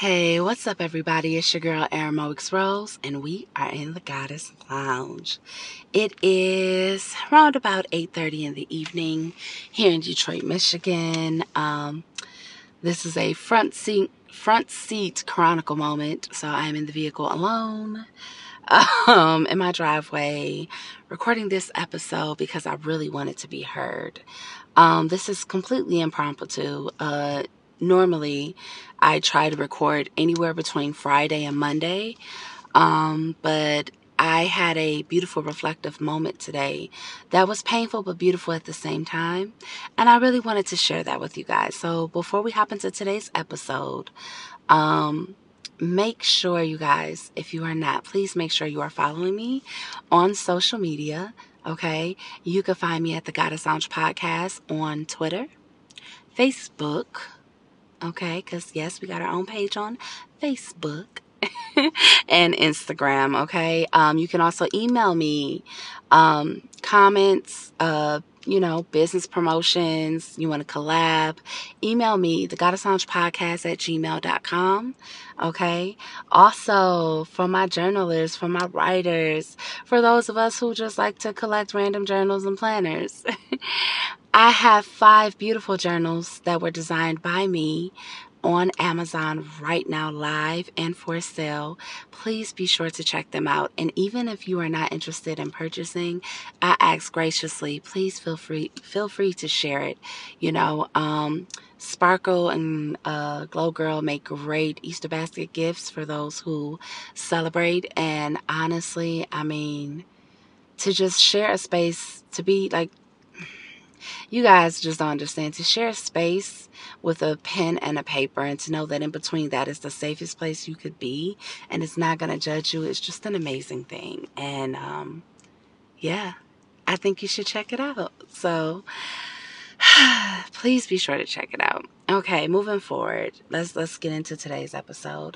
Hey, what's up, everybody? It's your girl, Aramoix Rose, and we are in the Goddess Lounge. It is around about 8:30 in the evening here in Detroit, Michigan. This is a front seat chronicle moment, so I'm in the vehicle alone, in my driveway, recording this episode because I really want it to be heard. This is completely impromptu. Normally, I try to record anywhere between Friday and Monday, but I had a beautiful reflective moment today that was painful but beautiful at the same time, and I really wanted to share that with you guys. So before we hop into today's episode, make sure, you guys, if you are not, please make sure you are following me on social media. Okay, you can find me at the Goddess Lounge Podcast on Twitter, Facebook. Okay, because yes, we got our own page on Facebook and Instagram. Okay, you can also email me comments, business promotions. You want to collab? Email me, the Goddess Lounge Podcast at gmail.com. Okay. Also, for my journalists, for my writers, for those of us who just like to collect random journals and planners. I have 5 beautiful journals that were designed by me on Amazon right now, live and for sale. Please be sure to check them out. And even if you are not interested in purchasing, I ask graciously, please feel free to share it. Sparkle and Glow Girl make great Easter basket gifts for those who celebrate. And honestly, I mean, to just share a space, to be like, you guys just don't understand. To share space with a pen and a paper, and to know that in between that is the safest place you could be, and it's not going to judge you, it's just an amazing thing. And yeah, I think you should check it out. So please be sure to check it out. Okay, moving forward, let's get into today's episode.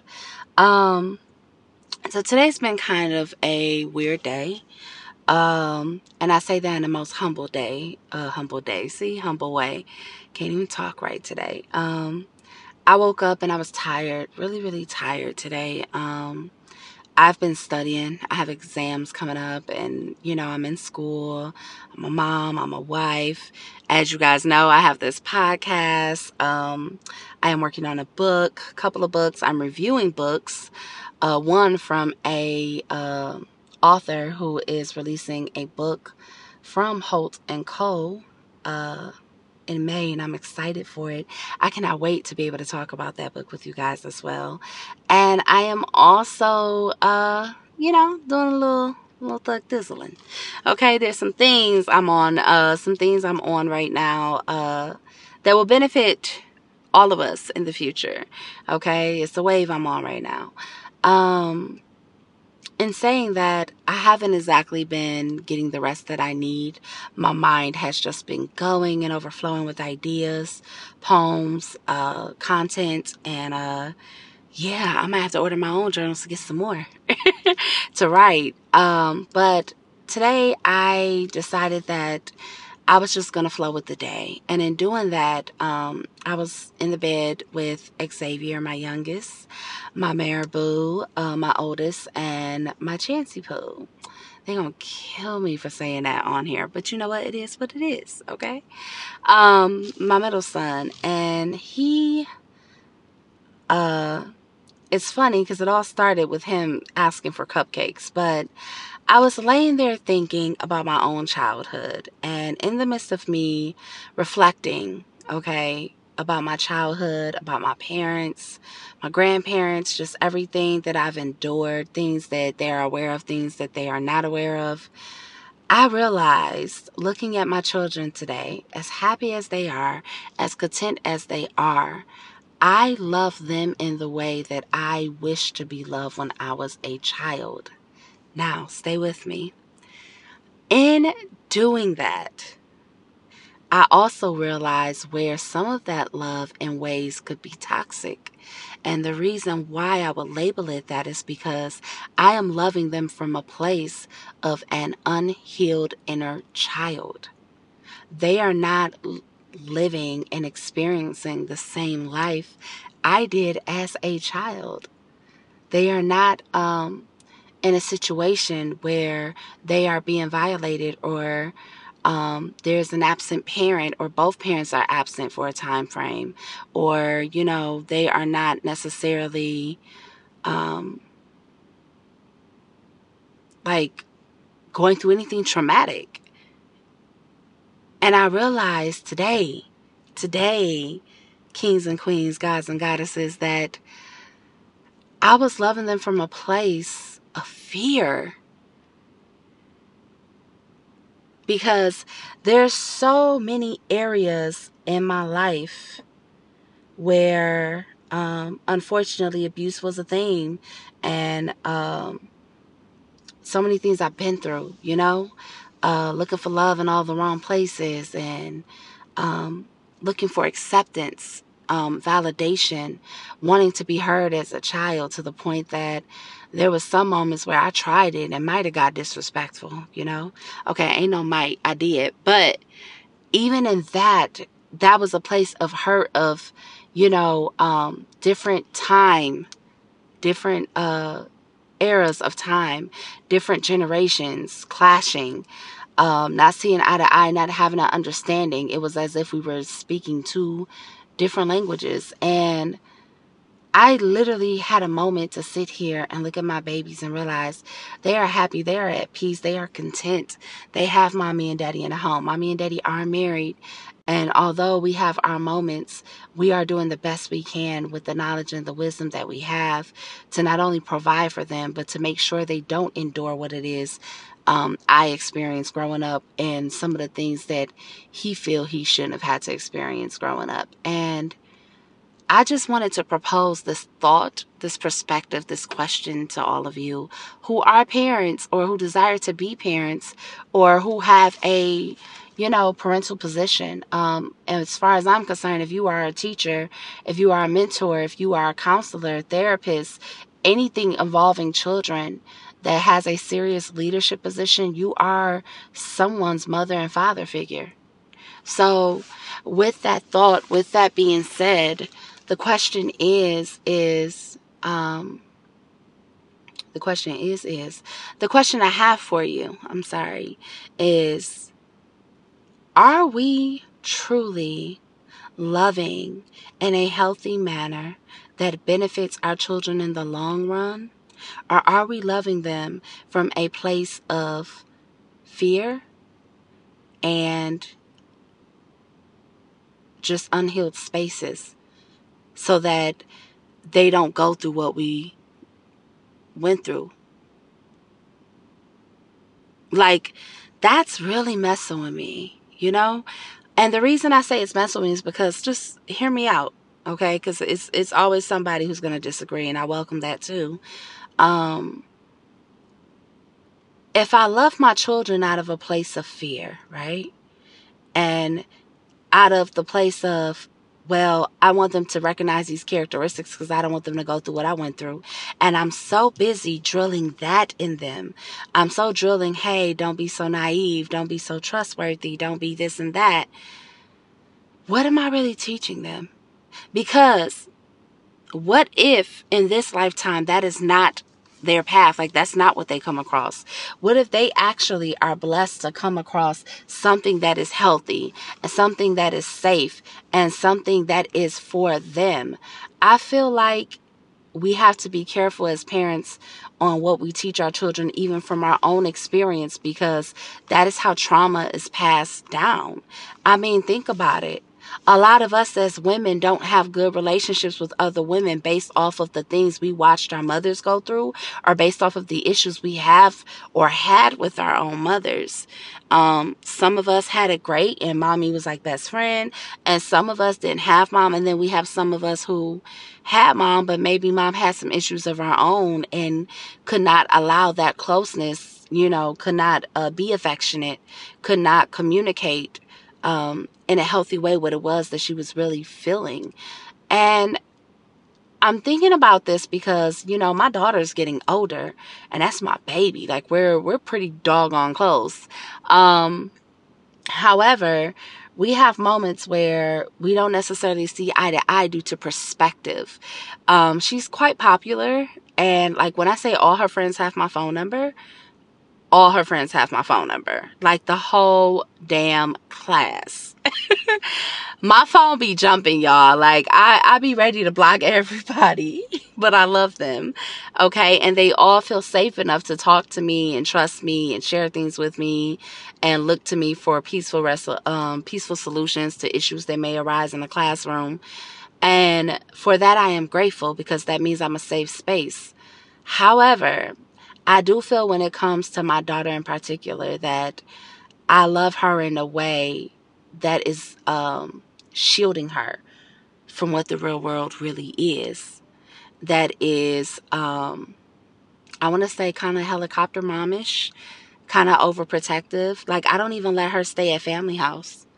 So today's been kind of a weird day. And I say that in the most humble day. See, humble way. Can't even talk right today. I woke up and I was tired, really, really tired today. I've been studying. I have exams coming up, and I'm in school. I'm a mom. I'm a wife. As you guys know, I have this podcast. I am working on a couple of books. I'm reviewing books. One from a author who is releasing a book from Holt and Co. In May, and I'm excited for it. I cannot wait to be able to talk about that book with you guys as well. And I am also, doing a little thug dizzling. Okay, there's some things I'm on, right now, that will benefit all of us in the future. Okay, it's the wave I'm on right now. In saying that, I haven't exactly been getting the rest that I need. My mind has just been going and overflowing with ideas, poems, content, and yeah, I might have to order my own journals to get some more to write. But today I decided that I was just going to flow with the day. And in doing that, I was in the bed with Xavier, my youngest, my Marabou, my oldest, and my Chansey Poo. They're going to kill me for saying that on here. But you know what? It is what it is, okay? My middle son. And he, it's funny because it all started with him asking for cupcakes. But I was laying there thinking about my own childhood, and in the midst of me reflecting, okay, about my childhood, about my parents, my grandparents, just everything that I've endured, things that they're aware of, things that they are not aware of, I realized, looking at my children today, as happy as they are, as content as they are, I love them in the way that I wished to be loved when I was a child. Now, stay with me. In doing that, I also realized where some of that love and ways could be toxic. And the reason why I would label it that is because I am loving them from a place of an unhealed inner child. They are not living and experiencing the same life I did as a child. They are not in a situation where they are being violated, or there's an absent parent, or both parents are absent for a time frame, or they are not necessarily like going through anything traumatic. And I realized today, kings and queens, gods and goddesses, that I was loving them from a place of fear. Because there's so many areas in my life where, unfortunately, abuse was a thing. And so many things I've been through, looking for love in all the wrong places, and looking for acceptance, validation, wanting to be heard as a child, to the point that there was some moments where I tried it and might have got disrespectful, Okay, ain't no might, I did. But even in that was a place of hurt, of, different time, different eras of time, different generations clashing, not seeing eye to eye, not having an understanding. It was as if we were speaking two different languages. And I literally had a moment to sit here and look at my babies and realize they are happy, they are at peace, they are content. They have mommy and daddy in a home. Mommy and daddy are married. And although we have our moments, we are doing the best we can with the knowledge and the wisdom that we have to not only provide for them, but to make sure they don't endure what it is I experienced growing up, and some of the things that he feel he shouldn't have had to experience growing up. And I just wanted to propose this thought, this perspective, this question to all of you who are parents, or who desire to be parents, or who have a, parental position. And as far as I'm concerned, if you are a teacher, if you are a mentor, if you are a counselor, therapist, anything involving children that has a serious leadership position, you are someone's mother and father figure. So with that thought, with that being said, the question the question I have for you, is, are we truly loving in a healthy manner that benefits our children in the long run? Or are we loving them from a place of fear and just unhealed spaces, so that they don't go through what we went through? Like, that's really messing with me, And the reason I say it's messing with me is because, just hear me out, okay? Because it's always somebody who's going to disagree, and I welcome that too. If I love my children out of a place of fear, right? And out of the place of, well, I want them to recognize these characteristics because I don't want them to go through what I went through. And I'm so busy drilling that in them. I'm so drilling, hey, don't be so naive. Don't be so trustworthy. Don't be this and that. What am I really teaching them? Because what if in this lifetime that is not their path? Like, that's not what they come across. What if they actually are blessed to come across something that is healthy, and something that is safe, and something that is for them? I feel like we have to be careful as parents on what we teach our children, even from our own experience, because that is how trauma is passed down. I mean, think about it. A lot of us as women don't have good relationships with other women based off of the things we watched our mothers go through, or based off of the issues we have or had with our own mothers. Some of us had it great and mommy was like best friend, and some of us didn't have mom, and then we have some of us who had mom, but maybe mom had some issues of her own and could not allow that closeness, could not be affectionate, could not communicate in a healthy way what it was that she was really feeling. And I'm thinking about this because, my daughter's getting older, and that's my baby. Like, we're pretty doggone close. However, we have moments where we don't necessarily see eye to eye due to perspective. She's quite popular, and like when I say all her friends have my phone number, all her friends have my phone number. Like the whole damn class. My phone be jumping, y'all. Like I be ready to block everybody, but I love them. Okay, and they all feel safe enough to talk to me and trust me and share things with me and look to me for peaceful solutions to issues that may arise in the classroom. And for that I am grateful, because that means I'm a safe space. However, I do feel when it comes to my daughter in particular that I love her in a way that is shielding her from what the real world really is. That is, I want to say kind of helicopter momish, kind of overprotective. Like, I don't even let her stay at family house.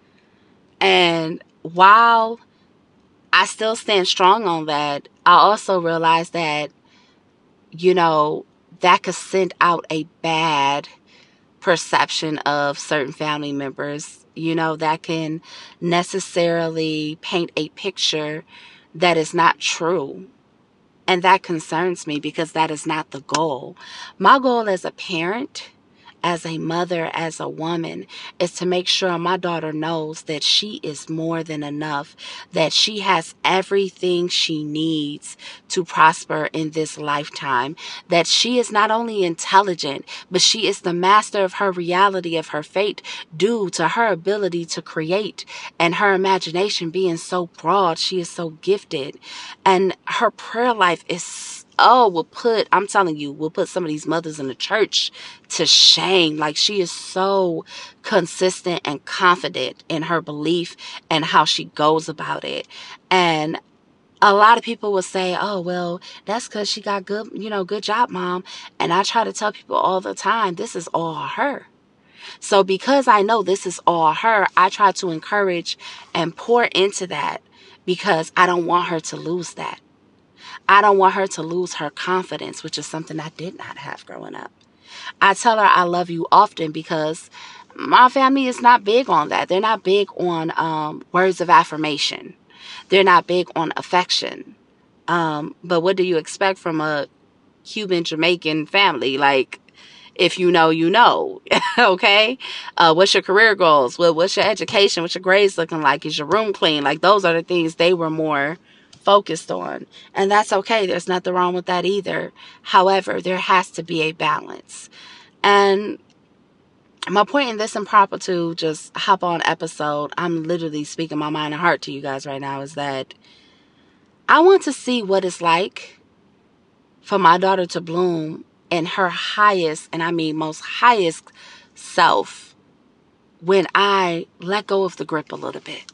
And while I still stand strong on that, I also realize that, you know, that could send out a bad perception of certain family members, that can necessarily paint a picture that is not true. And that concerns me because that is not the goal. My goal as a parent, as a mother, as a woman, is to make sure my daughter knows that she is more than enough, that she has everything she needs to prosper in this lifetime, that she is not only intelligent, but she is the master of her reality, of her fate, due to her ability to create and her imagination being so broad. She is so gifted, and her prayer life is I'm telling you, will put some of these mothers in the church to shame. Like, she is so consistent and confident in her belief and how she goes about it. And a lot of people will say, oh, well, that's because she got good job, mom. And I try to tell people all the time, this is all her. So because I know this is all her, I try to encourage and pour into that, because I don't want her to lose that. I don't want her to lose her confidence, which is something I did not have growing up. I tell her I love you often because my family is not big on that. They're not big on words of affirmation. They're not big on affection. But what do you expect from a Cuban Jamaican family? Like, if you know, you know. Okay? What's your career goals? What's your education? What's your grades looking like? Is your room clean? Like, those are the things they were more focused on. And that's okay. There's nothing wrong with that either. However, there has to be a balance. And my point in this improper to just hop on episode, I'm literally speaking my mind and heart to you guys right now, is that I want to see what it's like for my daughter to bloom in her highest, and I mean most highest self, when I let go of the grip a little bit.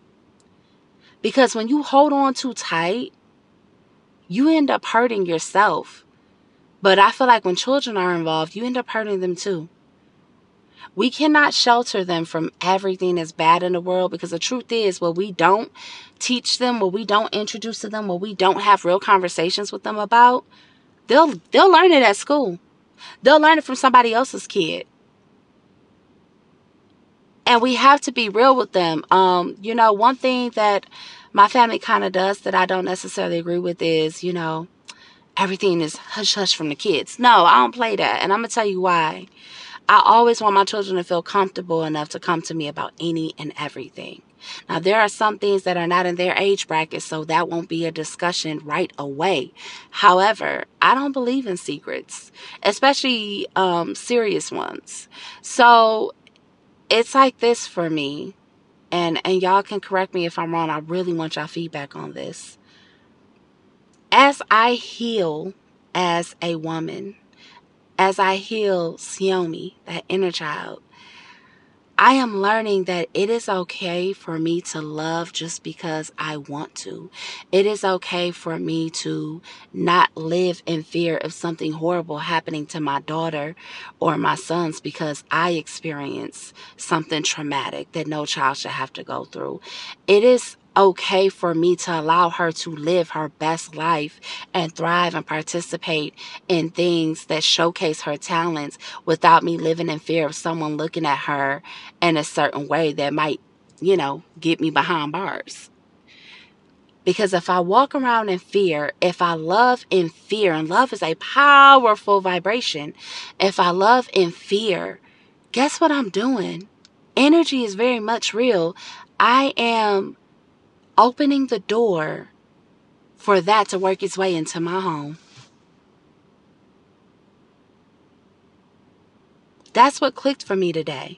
Because when you hold on too tight, you end up hurting yourself. But I feel like when children are involved, you end up hurting them too. We cannot shelter them from everything that's bad in the world, because the truth is, what we don't teach them, what we don't introduce to them, what we don't have real conversations with them about, they'll learn it at school. They'll learn it from somebody else's kid. And we have to be real with them. One thing that my family kind of does that I don't necessarily agree with is, everything is hush hush from the kids. No, I don't play that. And I'm going to tell you why. I always want my children to feel comfortable enough to come to me about any and everything. Now, there are some things that are not in their age bracket, so that won't be a discussion right away. However, I don't believe in secrets, especially serious ones. So it's like this for me, and y'all can correct me if I'm wrong. I really want y'all feedback on this. As I heal as a woman, as I heal Siomi, that inner child, I am learning that it is okay for me to love just because I want to. It is okay for me to not live in fear of something horrible happening to my daughter or my sons because I experience something traumatic that no child should have to go through. It is okay for me to allow her to live her best life and thrive and participate in things that showcase her talents without me living in fear of someone looking at her in a certain way that might get me behind bars. Because if I walk around in fear, if I love in fear, and love is a powerful vibration, if I love in fear, guess what I'm doing? Energy is very much real. I am opening the door for that to work its way into my home. That's what clicked for me today.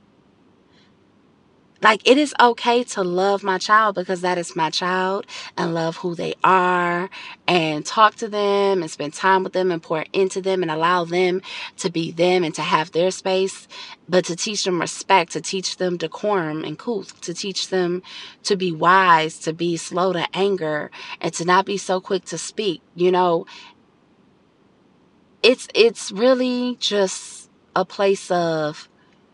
Like, it is okay to love my child because that is my child, and love who they are and talk to them and spend time with them and pour into them and allow them to be them and to have their space. But to teach them respect, to teach them decorum and couth, to teach them to be wise, to be slow to anger, and to not be so quick to speak. It's really just a place of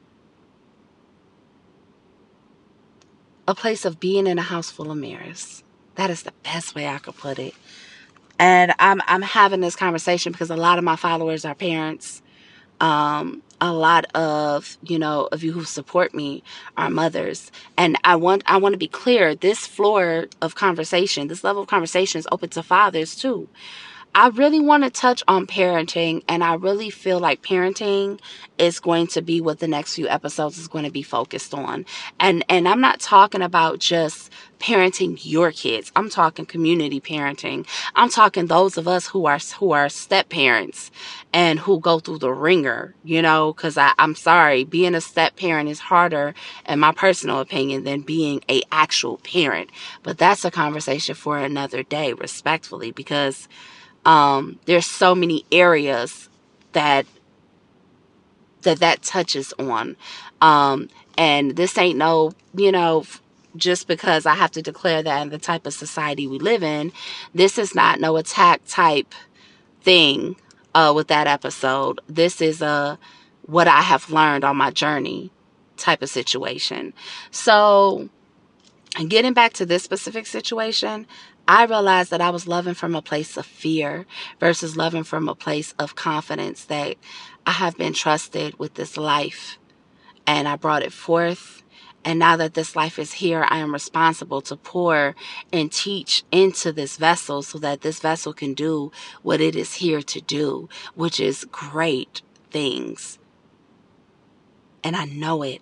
being in a house full of mirrors. That is the best way I could put it. And I'm having this conversation because a lot of my followers are parents. A lot of you who support me are mothers, and I want to be clear. This floor of conversation, this level of conversation, is open to fathers too. I really want to touch on parenting, and I really feel like parenting is going to be what the next few episodes is going to be focused on. And I'm not talking about just parenting your kids. I'm talking community parenting. I'm talking those of us who are step parents and who go through the ringer, because I'm sorry, being a step parent is harder, in my personal opinion, than being a actual parent. But that's a conversation for another day, respectfully, because there's so many areas that touches on. And this ain't no, just because I have to declare that in the type of society we live in, this is not no attack type thing with that episode. This is what I have learned on my journey type of situation. So, and getting back to this specific situation, I realized that I was loving from a place of fear versus loving from a place of confidence that I have been trusted with this life and I brought it forth. And now that this life is here, I am responsible to pour and teach into this vessel so that this vessel can do what it is here to do, which is great things. And I know it.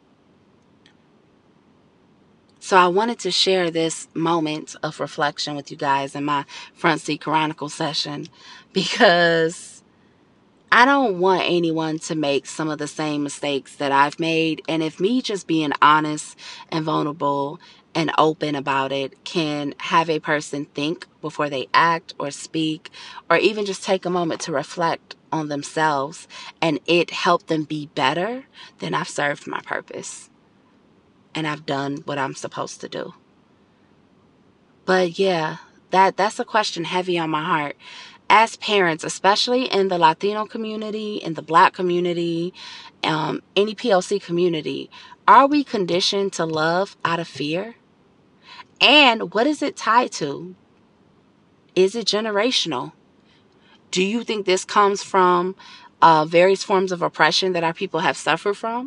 So I wanted to share this moment of reflection with you guys in my Front Seat Chronicle session because I don't want anyone to make some of the same mistakes that I've made. And if me just being honest and vulnerable and open about it can have a person think before they act or speak, or even just take a moment to reflect on themselves and it help them be better, then I've served my purpose. And I've done what I'm supposed to do. But yeah, that's a question heavy on my heart. As parents, especially in the Latino community, in the Black community, any POC community, are we conditioned to love out of fear? And what is it tied to? Is it generational? Do you think this comes from various forms of oppression that our people have suffered from?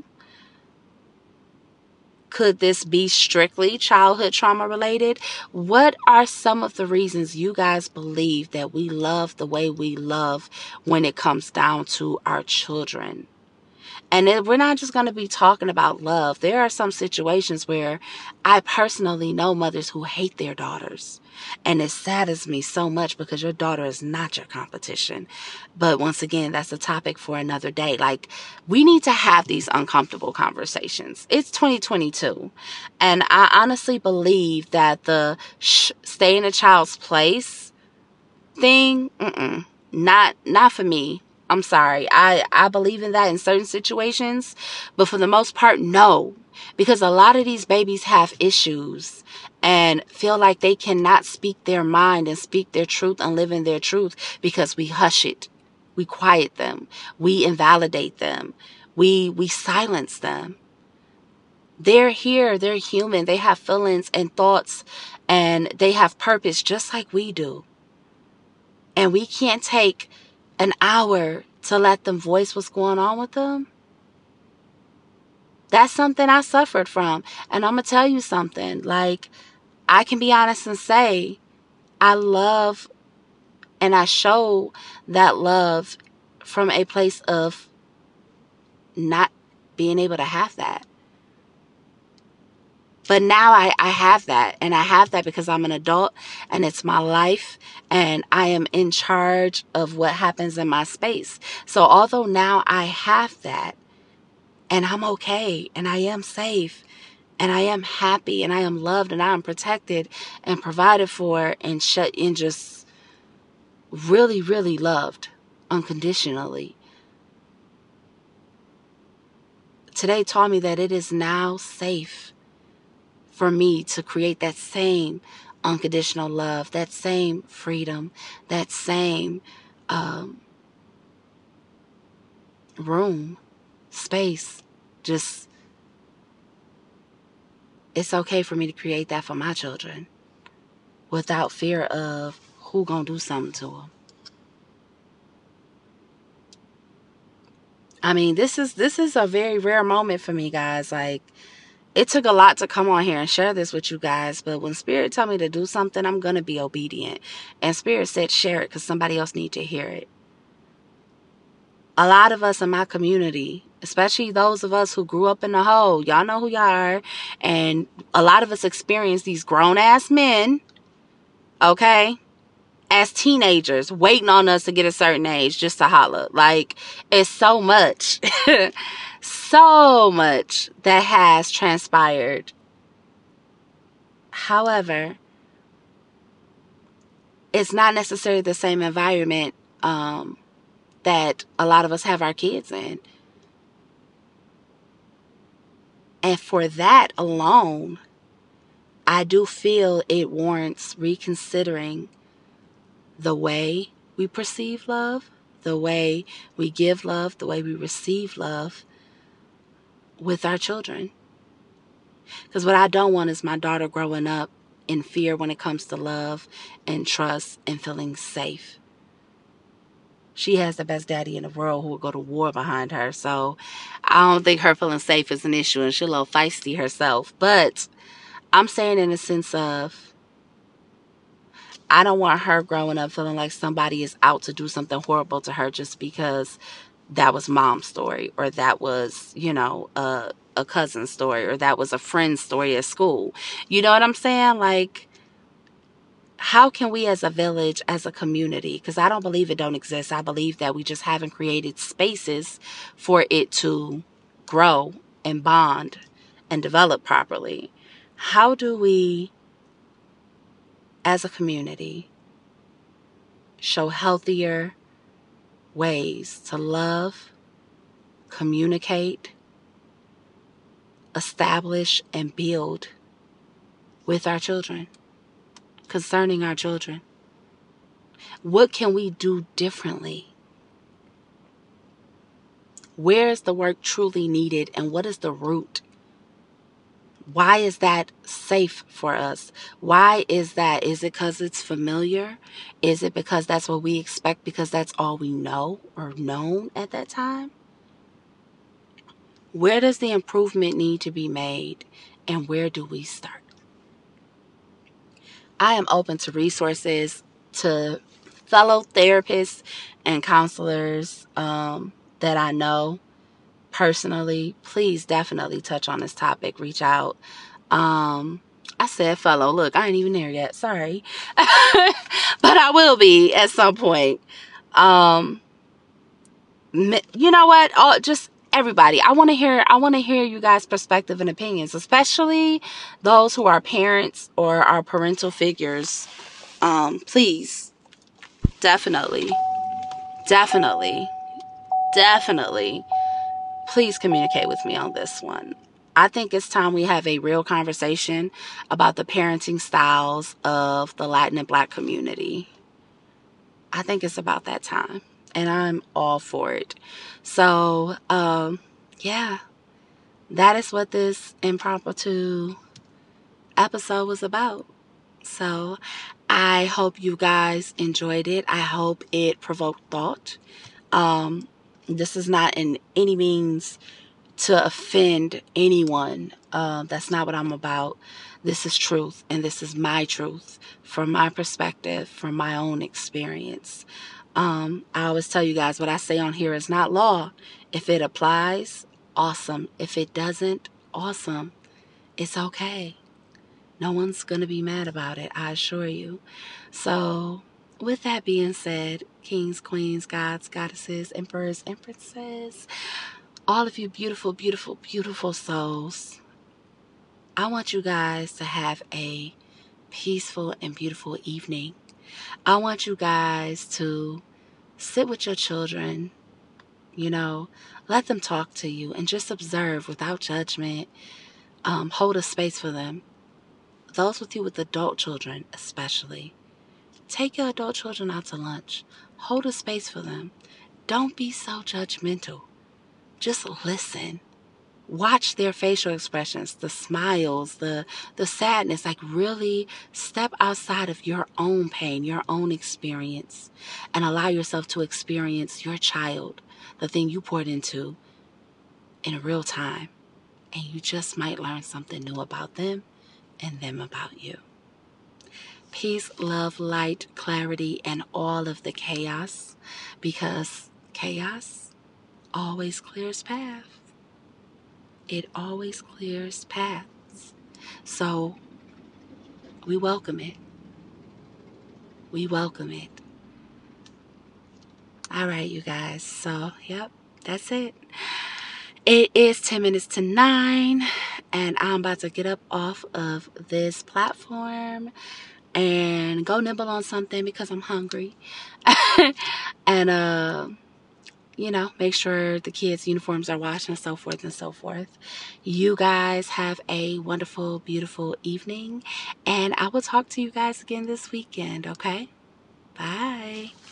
Could this be strictly childhood trauma related? What are some of the reasons you guys believe that we love the way we love when it comes down to our children? And we're not just going to be talking about love. There are some situations where I personally know mothers who hate their daughters. And it saddens me so much because your daughter is not your competition. But once again, that's a topic for another day. Like, we need to have these uncomfortable conversations. It's 2022. And I honestly believe that the stay in a child's place thing, not for me. I'm sorry. I believe in that in certain situations, but for the most part, no. Because a lot of these babies have issues and feel like they cannot speak their mind and speak their truth and live in their truth because we hush it. We quiet them. We invalidate them. We silence them. They're here. They're human. They have feelings and thoughts and they have purpose just like we do. And we can't take an hour to let them voice what's going on with them. That's something I suffered from. And I'm going to tell you something. Like, I can be honest and say, I love and I show that love from a place of not being able to have that. But now I have that. And I have that because I'm an adult and it's my life. And I am in charge of what happens in my space. So although now I have that and I'm okay and I am safe and I am happy and I am loved and I am protected and provided for and just really, really loved unconditionally. Today taught me that it is now safe for me to create that same unconditional love, that same freedom, that same room, space. Just, it's okay for me to create that for my children without fear of who gonna do something to them. I mean, this is a very rare moment for me, guys. Like, it took a lot to come on here and share this with you guys, but when Spirit tell me to do something, I'm going to be obedient. And Spirit said share it because somebody else needs to hear it. A lot of us in my community, especially those of us who grew up in the hole, y'all know who y'all are, and a lot of us experience these grown-ass men, okay, as teenagers, waiting on us to get a certain age just to holler. Like, it's so much, so much that has transpired. However, it's not necessarily the same environment that a lot of us have our kids in. And for that alone, I do feel it warrants reconsidering the way we perceive love, the way we give love, the way we receive love with our children. Because what I don't want is my daughter growing up in fear when it comes to love and trust and feeling safe. She has the best daddy in the world who will go to war behind her. So I don't think her feeling safe is an issue, and she's a little feisty herself. But I'm saying in the sense of, I don't want her growing up feeling like somebody is out to do something horrible to her just because that was mom's story, or that was, a cousin's story, or that was a friend's story at school. You know what I'm saying? Like, how can we as a village, as a community, because I don't believe it don't exist. I believe that we just haven't created spaces for it to grow and bond and develop properly. How do we, as a community, show healthier ways to love, communicate, establish, and build with our children, concerning our children? What can we do differently? Where is the work truly needed, and what is the root? Why is that safe for us? Why is that? Is it because it's familiar? Is it because that's what we expect because that's all we know or known at that time? Where does the improvement need to be made, and where do we start? I am open to resources, to fellow therapists and counselors that I know personally. Please definitely touch on this topic. Reach out. I said fellow. Look, I ain't even there yet. Sorry. But I will be at some point. You know what? Just everybody. I want to hear you guys' perspective and opinions, especially those who are parents or are parental figures. Please, definitely, please communicate with me on this one. I think it's time we have a real conversation about the parenting styles of the Latin and Black community. I think it's about that time, and I'm all for it. So, yeah, that is what this impromptu episode was about. So, I hope you guys enjoyed it. I hope it provoked thought. This is not in any means to offend anyone. That's not what I'm about. This is truth, and this is my truth from my perspective, from my own experience. I always tell you guys, what I say on here is not law. If it applies, awesome. If it doesn't, awesome. It's okay. No one's going to be mad about it, I assure you. So, with that being said, kings, queens, gods, goddesses, emperors, empresses, all of you beautiful, beautiful, beautiful souls, I want you guys to have a peaceful and beautiful evening. I want you guys to sit with your children, let them talk to you and just observe without judgment. Hold a space for them. Those with you with adult children, especially. Take your adult children out to lunch. Hold a space for them. Don't be so judgmental. Just listen. Watch their facial expressions, the smiles, the sadness. Like, really step outside of your own pain, your own experience, and allow yourself to experience your child, the thing you poured into, in real time. And you just might learn something new about them and them about you. Peace, love, light, clarity, and all of the chaos, because chaos always clears paths. It always clears paths. So we welcome it. We welcome it. All right, you guys. So, yep, that's it. It is 10 minutes to 9, and I'm about to get up off of this platform and go nibble on something because I'm hungry. And, make sure the kids' uniforms are washed and so forth and so forth. You guys have a wonderful, beautiful evening, and I will talk to you guys again this weekend, okay? Bye.